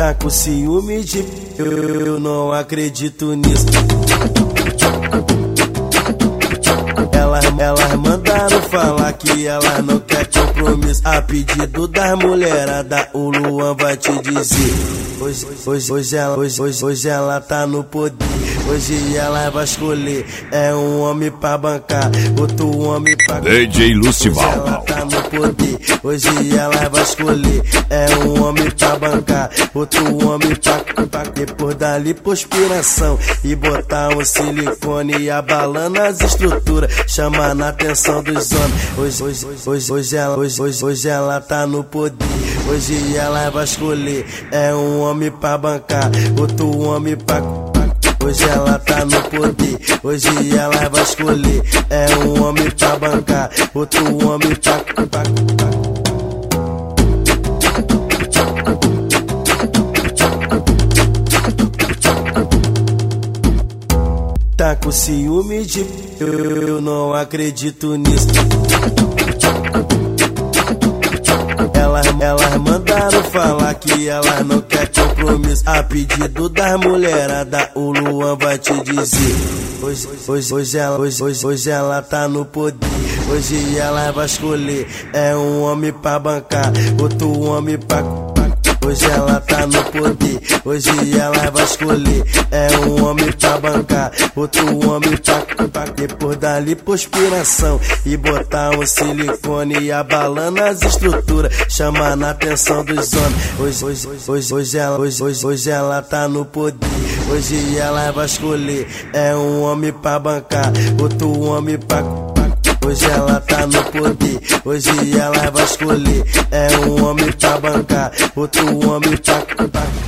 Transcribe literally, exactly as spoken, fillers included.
Tá com ciúme de eu, eu não acredito nisso. Elas, elas mandaram falar que elas não quer compromisso. A pedido das mulheradas, o Luan vai te dizer. Hoje, hoje, hoje, ela, hoje, hoje, hoje ela tá no poder. Hoje ela vai escolher. É um homem pra bancar, outro homem pra... D J Lucival. Hoje ela tá no poder. Hoje ela vai escolher. É um homem pra bancar, outro homem pra... pra depois da lipoaspiração e botar um silicone abalando as estruturas, chamando a atenção dos homens. Hoje, hoje, hoje, hoje, ela, hoje, hoje, hoje ela tá no poder. Hoje ela vai escolher. É um homem pra bancar, outro homem pra... Hoje ela tá no poder, hoje ela vai escolher. É um homem pra bancar, outro homem pra... Tá com ciúme de eu, eu não acredito nisso. Elas, elas mandaram falar que elas não quer compromisso. A pedido das mulheradas, o Luan vai te dizer. Hoje, hoje, hoje, ela, hoje, hoje, hoje ela tá no poder. Hoje ela vai escolher. É um homem pra bancar, outro homem pra... Hoje ela tá no poder, hoje ela vai escolher. É um homem pra bancar, outro homem pra... Depois da lipoaspiração e botar um silicone abalando as estruturas, chamando a atenção dos homens. Hoje, hoje, hoje, hoje, ela, hoje, hoje, hoje ela tá no poder. Hoje ela vai escolher. É um homem pra bancar, outro homem pra... Hoje ela tá no poder, hoje ela vai escolher. É um homem pra bancar, outro homem pra...